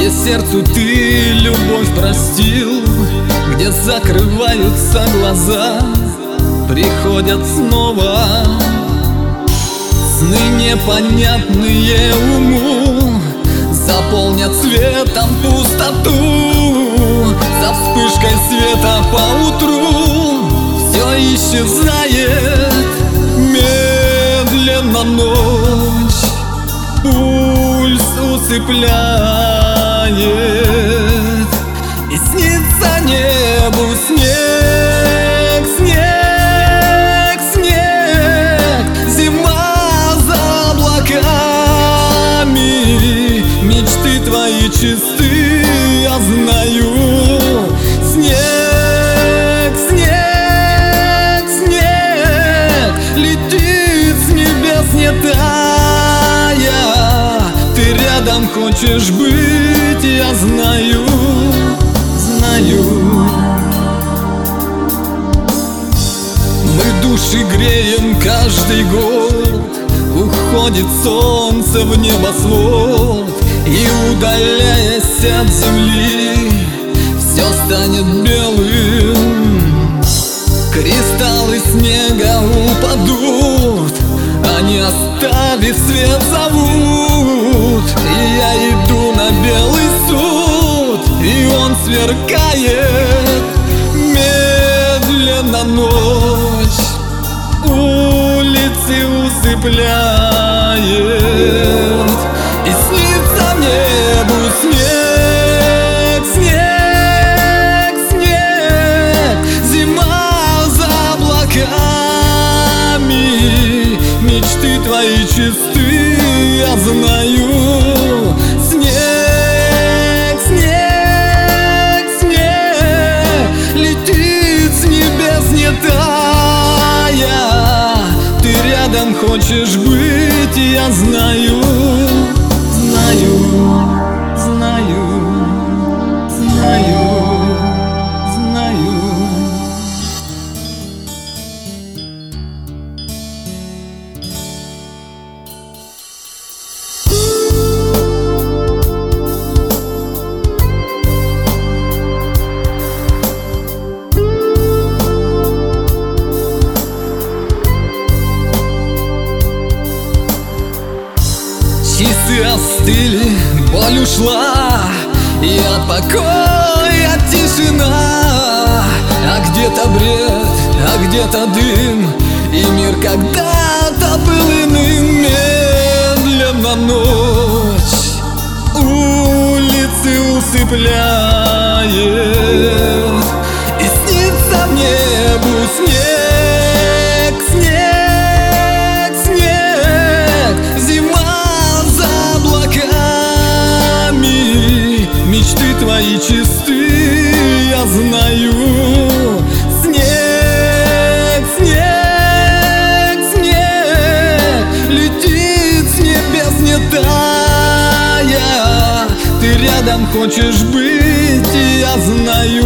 где сердцу ты любовь простил, где закрываются глаза, приходят снова сны непонятные уму, заполнят светом пустоту. За вспышкой света поутру все исчезает, медленно ночь пульс усыпляет, и снится небу снег, снег, снег, зима за облаками, мечты твои чисты, я знаю. Снег, снег, снег, летит с небес не тая, ты рядом хочешь быть, я знаю, знаю. Мы души греем каждый год, уходит солнце в небосвод, и удаляясь от земли, все станет белым. Кристаллы снега упадут, они оставив свет зовут. И я иду на белый суд, и он сверкает, медленно ночь улицы усыпляет, и снится небу снег, снег, снег, зима за облаками, мечты твои чисты, я знаю. Снег, снег, снег, летит с небес не тая, ты рядом хочешь быть, я знаю, знаю, знаю, знаю, знаю. Часы остыли, боль ушла, и от покоя тишина. А где-то бред, а где-то дым, и мир когда-то был иным. Медленно ночь улицы усыпляет, и снится небу снег, снег, снег, зима за облаками, мечты твои чисты, я знаю. Снег, снег, снег, летит с небес не тая, ты рядом хочешь быть, я знаю.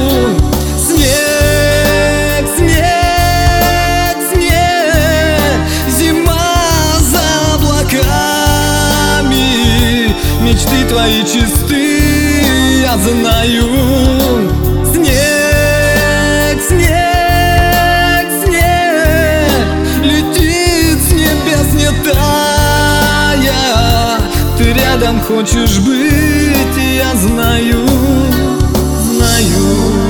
Снег, снег, снег, зима за облаками, мечты твои чисты, я знаю. Снег, снег, снег, летит с небес не тая, ты рядом хочешь быть, я знаю, знаю.